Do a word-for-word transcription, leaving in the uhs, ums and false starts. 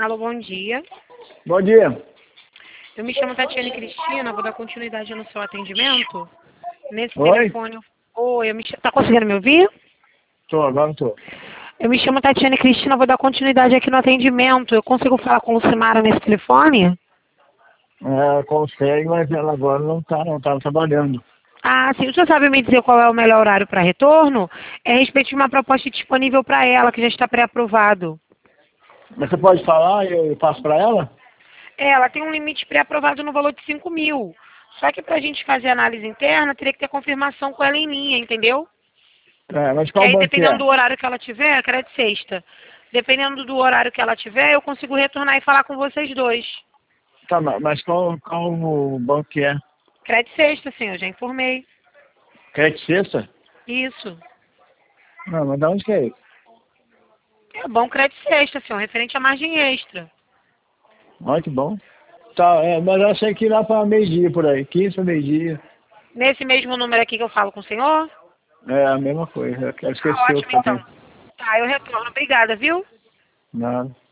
Alô, bom dia. Bom dia. Eu me chamo Tatiane Cristina, vou dar continuidade no seu atendimento. Nesse Oi? telefone... Oi, eu me... Tá conseguindo me ouvir? Tô, agora tô. Eu me chamo Tatiane Cristina, vou dar continuidade aqui no atendimento. Eu consigo falar com o Lucimara nesse telefone? É, consegue, mas ela agora não tá, não tá trabalhando. Ah, sim. O senhor sabe me dizer qual é o melhor horário para retorno? É a respeito de uma proposta disponível para ela, que já está pré-aprovado. Mas você pode falar e eu passo pra ela? É, ela tem um limite pré-aprovado no valor de cinco mil. Só que para a gente fazer análise interna, teria que ter confirmação com ela em linha, entendeu? É, mas Que qual aí, banco que dependendo é? do horário que ela tiver, que era de sexta. Dependendo do horário que ela tiver, eu consigo retornar e falar com vocês dois. Tá, ma- mas qual, qual o banco que é? Crédito sexta, sim, eu já informei. Crédito Sexta? Isso. Não, mas de onde que é isso? É bom crédito sexta, senhor, referente à margem extra. Olha que bom. Tá, é, mas eu achei que ir lá pra meio-dia por aí, quinze para meio-dia. Nesse mesmo número aqui que eu falo com o senhor? É a mesma coisa, eu Tá esqueci o ótimo, que eu então. tenho. Tá, eu retorno. Obrigada, viu? Nada.